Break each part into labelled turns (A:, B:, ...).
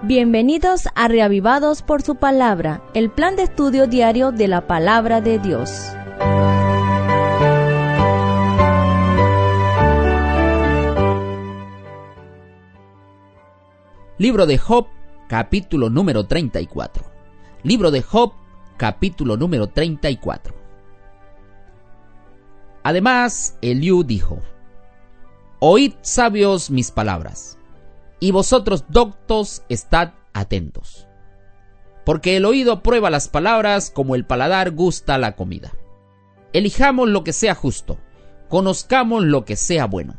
A: Bienvenidos a Reavivados por su Palabra, el plan de estudio diario de la Palabra de Dios.
B: Libro de Job, capítulo número 34. Libro de Job, capítulo número 34. Además, Eliú dijo: Oíd, sabios, mis palabras, y vosotros, doctos, estad atentos. Porque el oído prueba las palabras como el paladar gusta la comida. Elijamos lo que sea justo, conozcamos lo que sea bueno.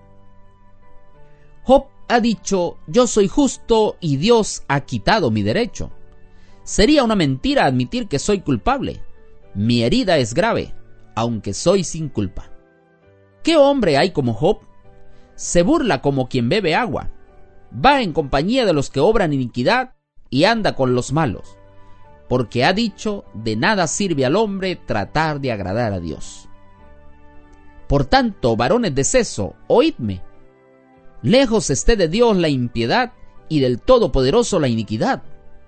B: Job ha dicho: yo soy justo y Dios ha quitado mi derecho. Sería una mentira admitir que soy culpable. Mi herida es grave, aunque soy sin culpa. ¿Qué hombre hay como Job? Se burla como quien bebe agua. Va en compañía de los que obran iniquidad y anda con los malos. Porque ha dicho: de nada sirve al hombre tratar de agradar a Dios. Por tanto, varones de seso, oídme. Lejos esté de Dios la impiedad y del Todopoderoso la iniquidad.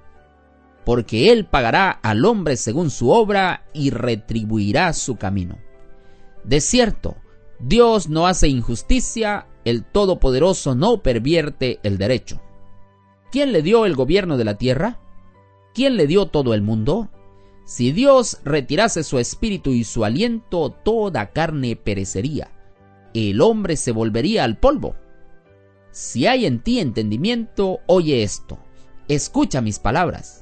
B: Porque Él pagará al hombre según su obra y retribuirá su camino. De cierto, Dios no hace injusticia, el Todopoderoso no pervierte el derecho. ¿Quién le dio el gobierno de la tierra? ¿Quién le dio todo el mundo? Si Dios retirase su espíritu y su aliento, toda carne perecería. El hombre se volvería al polvo. Si hay en ti entendimiento, oye esto, escucha mis palabras.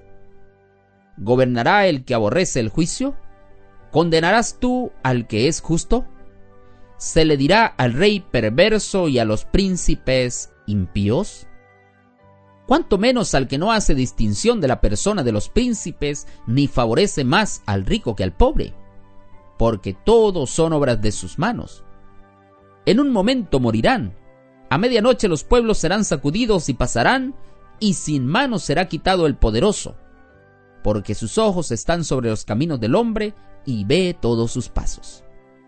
B: ¿Gobernará el que aborrece el juicio? ¿Condenarás tú al que es justo? ¿Se le dirá al rey perverso y a los príncipes impíos? ¿Cuánto menos al que no hace distinción de la persona de los príncipes, ni favorece más al rico que al pobre? Porque todos son obras de sus manos. En un momento morirán. A medianoche los pueblos serán sacudidos y pasarán, y sin mano será quitado el poderoso. Porque sus ojos están sobre los caminos del hombre, y ve todos sus pasos.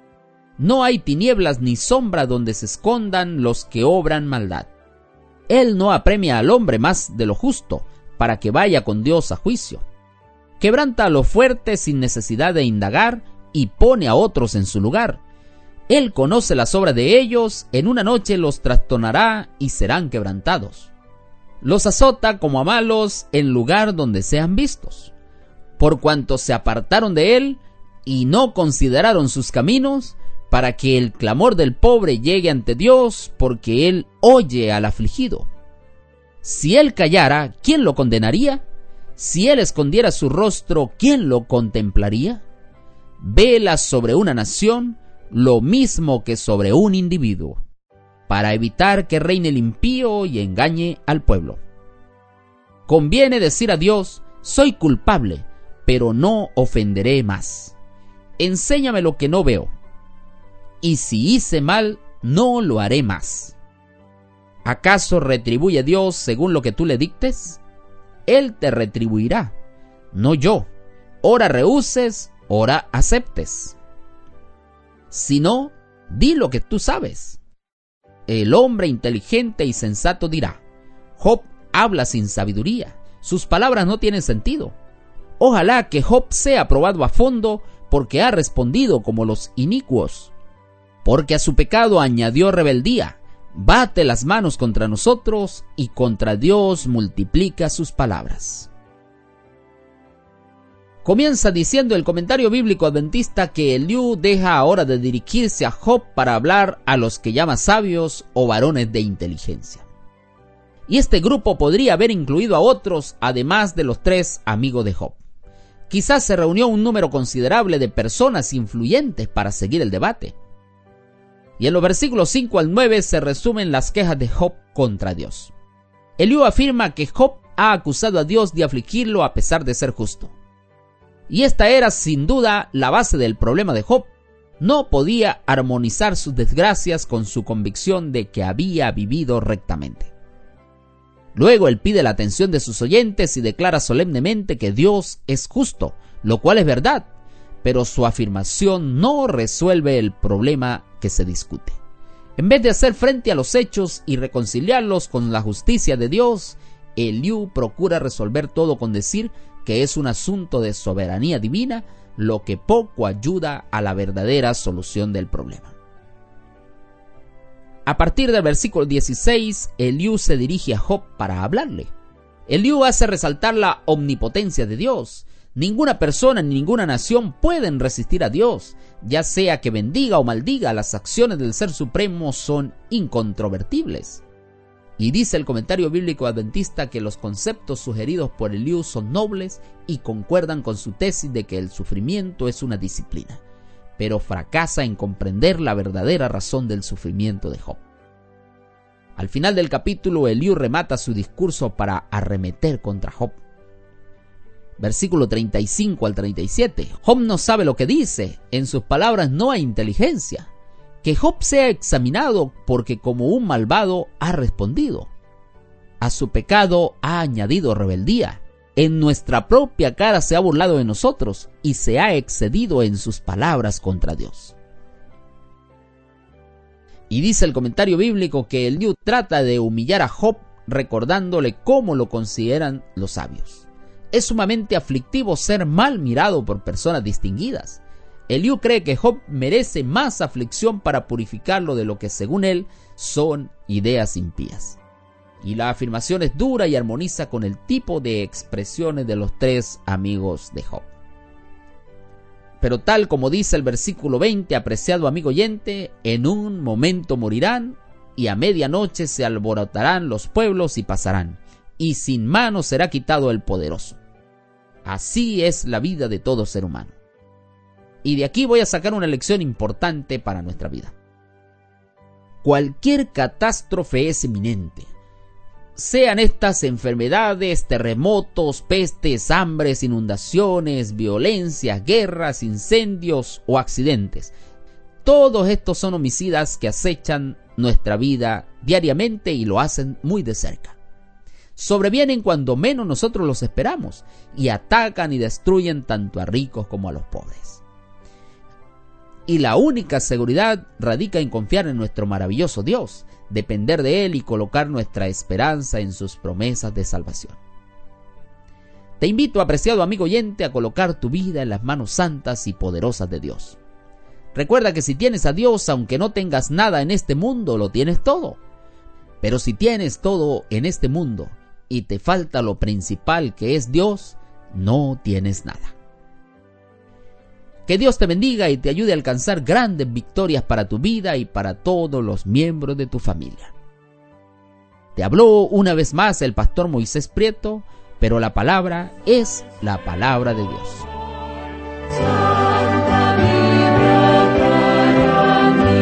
B: No hay tinieblas ni sombra donde se escondan los que obran maldad. Él no apremia al hombre más de lo justo, para que vaya con Dios a juicio. Quebranta a los fuertes sin necesidad de indagar, y pone a otros en su lugar. Él conoce las obras de ellos, en una noche los trastornará y serán quebrantados. Los azota como a malos en lugar donde sean vistos. Por cuanto se apartaron de él y no consideraron sus caminos, para que el clamor del pobre llegue ante Dios, porque él oye al afligido. Si él callara, ¿quién lo condenaría? Si él escondiera su rostro, ¿quién lo contemplaría? Vela sobre una nación lo mismo que sobre un individuo, para evitar que reine el impío y engañe al pueblo. Conviene decir a Dios: soy culpable, pero no ofenderé más. Enséñame lo que no veo, y si hice mal, no lo haré más. ¿Acaso retribuye Dios según lo que tú le dictes? Él te retribuirá, no yo. Ora rehuses, ora aceptes. Si no, di lo que tú sabes. El hombre inteligente y sensato dirá: Job habla sin sabiduría, sus palabras no tienen sentido. Ojalá que Job sea probado a fondo, porque ha respondido como los inicuos. Porque a su pecado añadió rebeldía, bate las manos contra nosotros y contra Dios multiplica sus palabras. Comienza diciendo el comentario bíblico adventista que Eliú deja ahora de dirigirse a Job para hablar a los que llama sabios o varones de inteligencia. Y este grupo podría haber incluido a otros, además de los 3 amigos de Job. Quizás se reunió un número considerable de personas influyentes para seguir el debate. Y en los versículos 5 al 9 se resumen las quejas de Job contra Dios. Eliú afirma que Job ha acusado a Dios de afligirlo a pesar de ser justo. Y esta era sin duda la base del problema de Job. No podía armonizar sus desgracias con su convicción de que había vivido rectamente. Luego él pide la atención de sus oyentes y declara solemnemente que Dios es justo, lo cual es verdad, pero su afirmación no resuelve el problema que se discute. En vez de hacer frente a los hechos y reconciliarlos con la justicia de Dios, Eliú procura resolver todo con decir que es un asunto de soberanía divina, lo que poco ayuda a la verdadera solución del problema. A partir del versículo 16, Eliú se dirige a Job para hablarle. Eliú hace resaltar la omnipotencia de Dios. Ninguna persona ni ninguna nación pueden resistir a Dios. Ya sea que bendiga o maldiga, las acciones del Ser Supremo son incontrovertibles. Y dice el comentario bíblico adventista que los conceptos sugeridos por Eliú son nobles y concuerdan con su tesis de que el sufrimiento es una disciplina, pero fracasa en comprender la verdadera razón del sufrimiento de Job. Al final del capítulo, Eliú remata su discurso para arremeter contra Job. Versículo 35 al 37. Job no sabe lo que dice, en sus palabras no hay inteligencia. Que Job sea examinado porque como un malvado ha respondido. A su pecado ha añadido rebeldía. En nuestra propia cara se ha burlado de nosotros y se ha excedido en sus palabras contra Dios. Y dice el comentario bíblico que Eliú trata de humillar a Job recordándole cómo lo consideran los sabios. Es sumamente aflictivo ser mal mirado por personas distinguidas. Eliú cree que Job merece más aflicción para purificarlo de lo que según él son ideas impías. Y la afirmación es dura y armoniza con el tipo de expresiones de los tres amigos de Job. Pero tal como dice el versículo 20, apreciado amigo oyente, en un momento morirán y a medianoche se alborotarán los pueblos y pasarán, y sin mano será quitado el poderoso. Así es la vida de todo ser humano. Y de aquí voy a sacar una lección importante para nuestra vida. Cualquier catástrofe es inminente. Sean estas enfermedades, terremotos, pestes, hambres, inundaciones, violencias, guerras, incendios o accidentes. Todos estos son homicidas que acechan nuestra vida diariamente y lo hacen muy de cerca. Sobrevienen cuando menos nosotros los esperamos y atacan y destruyen tanto a ricos como a los pobres. Y la única seguridad radica en confiar en nuestro maravilloso Dios, depender de Él y colocar nuestra esperanza en sus promesas de salvación. Te invito, apreciado amigo oyente, a colocar tu vida en las manos santas y poderosas de Dios. Recuerda que si tienes a Dios, aunque no tengas nada en este mundo, lo tienes todo. Pero si tienes todo en este mundo y te falta lo principal que es Dios, no tienes nada. Que Dios te bendiga y te ayude a alcanzar grandes victorias para tu vida y para todos los miembros de tu familia. Te habló una vez más el pastor Moisés Prieto, pero la palabra es la palabra de Dios. Santa Biblia para mí,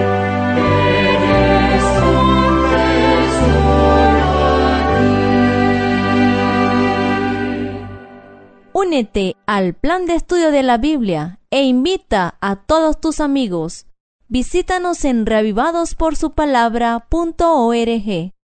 B: eres un tesoro a ti.
A: Únete al plan de estudio de la Biblia e invita a todos tus amigos. Visítanos en reavivadosporsupalabra.org.